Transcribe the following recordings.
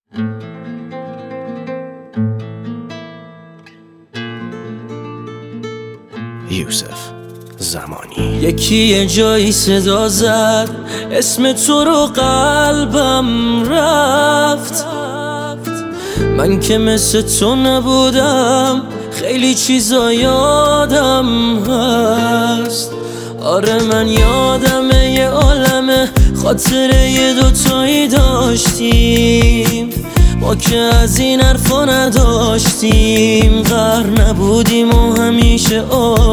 یوسف زمانی. یکی یه جایی صدا زد اسم تو رو، قلبم رفت. من که مثل تو نبودم، خیلی چیزا یادم هست. آره من یادمه یه عالمه خاطره یه دوتایی داشتیم، ما که از این حرفا نداشتیم. غر نبودیم و همیشه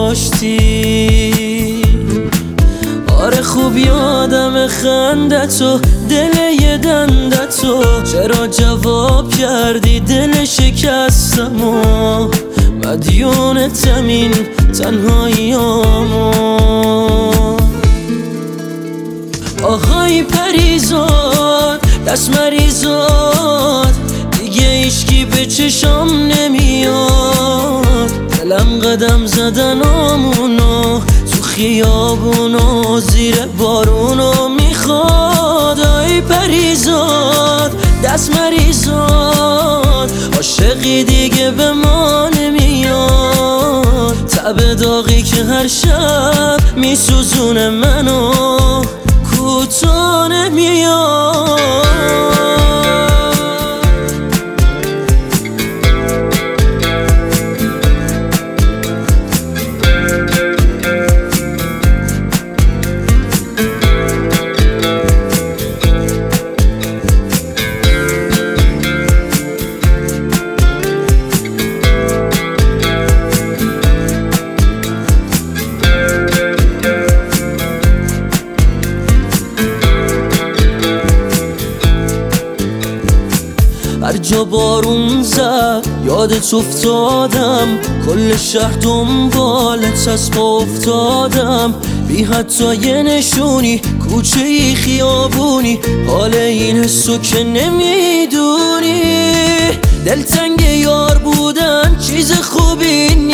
آشتیم. آره خوب یادم خندتو، دل یه دندتو. چرا جواب کردی دل شکستمو؟ مدیونتم این تنهاییامو. آهای پریزاد، دست مریزاد، دیگه ایشکی به چشام نمیاد. دلم قدم زدن آمونو تو خیابونو، زیر بارونو میخواد. آی پریزاد، دست مریزاد، عاشقی دیگه به ما نمیاد. تب داغی که هر شب میسوزونه منو، کوتاه نمیاد. هر جا بارون زد یادت افتادم، کل شهر دنبالت از پا افتادم. بی حتی یه نشونی، کوچه ای خیابونی، حال این حسو که نمیدونی. دلتنگ یار بودن چیز خوبی